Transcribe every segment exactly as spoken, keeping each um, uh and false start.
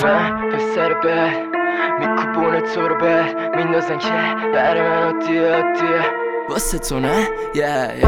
من پسر بد میکوبونه تو رو بد میندازن که بر من عادیه عادیه واسه تو نه yeah, yeah.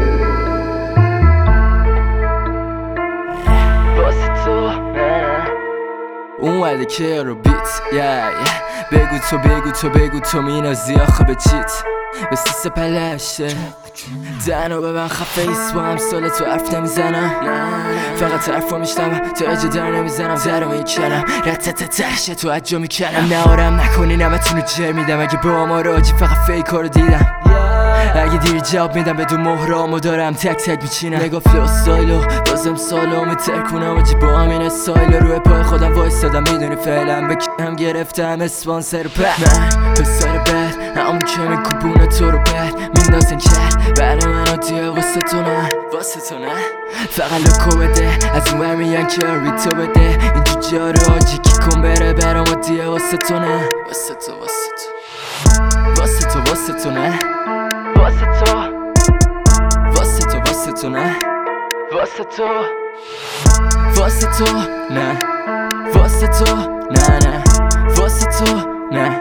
واسه تو نه اومده که رو بیت yeah, yeah. بگو تو بگو تو بگو تو مینازی آخه به چیت به سیس پلشه دهنو به من خفه ایست با همسال تو حرف نمیزنم فقط حرف رو میشنم تو اجه در نمیزنم درو میکنم رتتتشه تو اجا میکنم نهارم نکنی نمتونو جر میدم اگه با ما راجی فقط فیکا رو دیدم اگه دیر جواب میدم بدون مهرامو دارم تک تک میچینم نگاه فلو استایلو بازم سالو میتر کنم آجی با همین استایل روی پای خودم وایستادم میدونی فعلا به هم گرفتم اسپانسر پد من پسر بد همون که میکوبونه تو رو بد میندازن کرد برای من عادیه واسه تو نه واسه تو نه فقط لکو بده از اون بر میان که ریتو بده این جو جارو آجی کی کن بره برام عادیه واسه تو نه واسه تو واسه تو واسه تو واسه تو نه واسه تو واسه تو واسه تو نه واسه تو واسه تو نه واسه تو نه نه واسه تو نه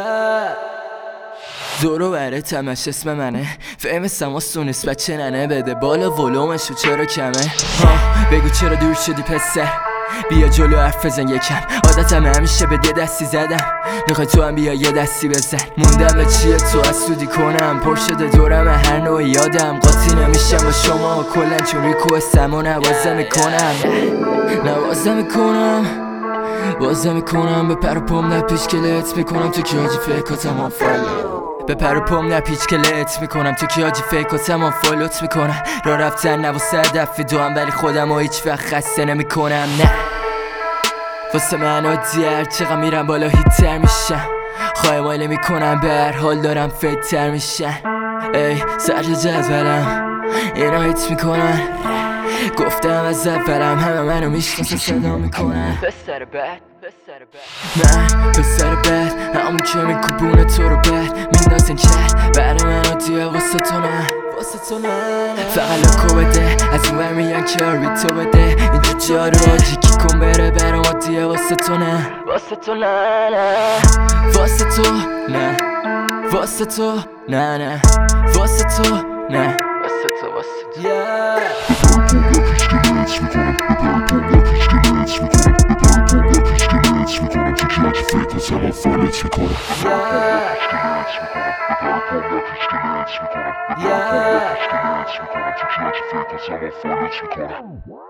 دورو بره تمش اسم منه فهمستم واسه نسبت چه ننه بده بالا ولومشو چرا کمه ها بگو چرا دور شدی پسر بیا جلو حرف بزن یکم عادتم همیشه به یه دستی زدم میخوای تو هم بیا یه دستی بزن موندم به چیه تو اسودی کنم پر شده دورم هر نوع یادم قاطی نمیشم با شما کلن چون ریکوستم و نوازه میکنم نوازه میکنم بازه میکنم به پر و پام نپیش کلت میکنم تو که آجی فکراتم آن فالو به پر و پام نپیچ کلت میکنم تو که آجی فکراتم آن فالوت میکنم را رفتن نواسه دفعی دو هم ولی خودم و هیچ وقت خسته نمیکنم نه واسه من عادیه هر چقدر میرم بالا هیتر میشم خواهی ماله میکنم به هر حال دارم فیتر میشن ای سر جدولم اینا هیت میکنن گفتم از اولم همه منو میشناسن صدا میکنن پسر بد پسر بد من پسر بد همون که میکوبونه تو رو بد میندازن کرد برای من عادیه واسه تو نه واسه تو نه فقط لکو بده از اون بر میان که ریتو بده این جو جارو آجی کی کن بره برام عادیه واسه تو نه واسه تو نه نه واسه تو نه واسه تو نه نه واسه تو نه واسه تو واسه تو Yeah.